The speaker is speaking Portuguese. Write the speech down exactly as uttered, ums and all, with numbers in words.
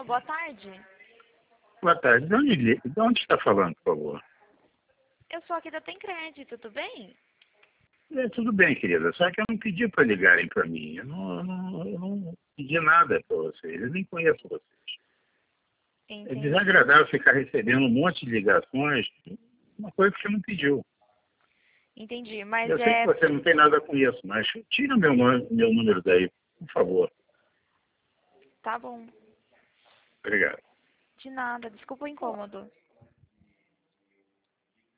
boa tarde. Boa tarde. De onde, li- de onde está falando, por favor? Eu sou aqui da Tem Crédito, tudo bem? É, tudo bem, querida. Só que eu não pedi para ligarem para mim. Eu não, eu não, eu não pedi nada para vocês. Eu nem conheço vocês. É Entendi. desagradável ficar recebendo um monte de ligações, uma coisa que você não pediu. Entendi, mas Eu sei é... que você não tem nada com isso, mas tira meu, nome- meu número daí, por favor. Tá bom. Obrigado. De nada, desculpa o incômodo.